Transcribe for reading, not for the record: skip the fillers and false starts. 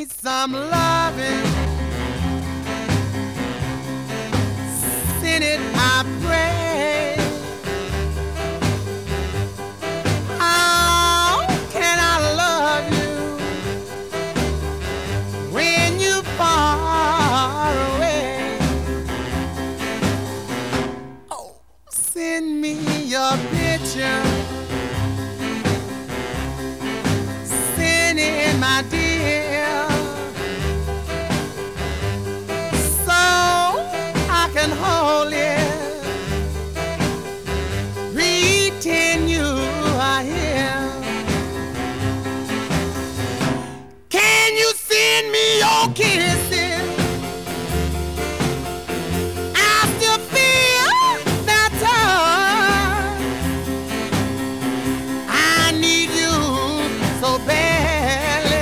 need some loving. Send it, I pray. How can I love you when you far away? Oh, send me your picture. Send it, my dear, so I can hold it, pretend you are here. Can you send me your kiss?